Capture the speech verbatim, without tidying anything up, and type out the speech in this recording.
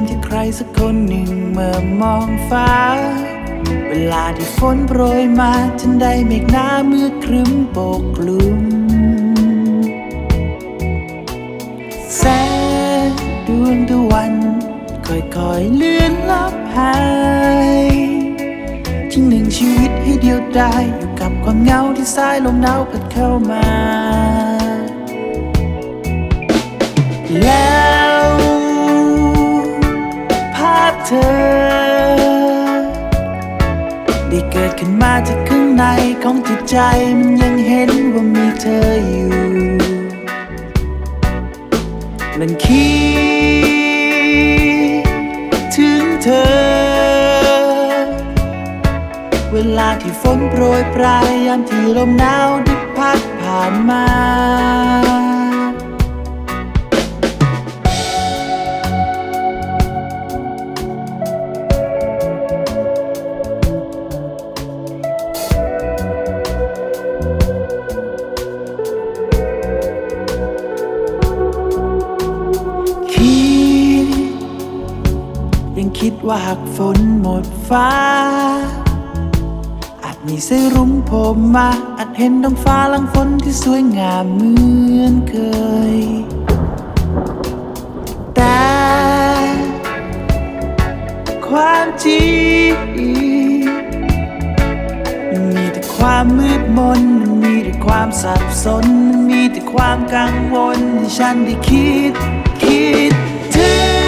ที่ใครสักคนหนึ่งเมื่อมองฟ้าเวลาที่ฝนโปรยมาทันใดเมฆหนามืดครึ้มปกคลุมแสงดวงตะวันค่อยๆเลื่อนลับหายทิ้งหนึ่งชีวิตให้เดียวดายอยู่กับความเหงาที่สายลมหนาวพัดเข้ามาแล้วภาพเธอได้เกิดขึ้นมาจากข้างในของจิตใจมันยังเห็นว่ามีเธออยู่มันคิดถึงเธอเวลาที่ฝนโปรยปลายยามที่ลมหนาวได้พัดผ่านมายังคิดว่าหากฝนหมดฟ้าอาจมีสายรุ้งโผล่มาอาจเห็นท้องฟ้าหลังฝนที่สวยงามเหมือนเคยแต่ความจริงมันมีแต่ความมืดมนมันมีแต่ความสับสนมันมีแต่ความกังวลที่ฉันได้คิดคิดถึง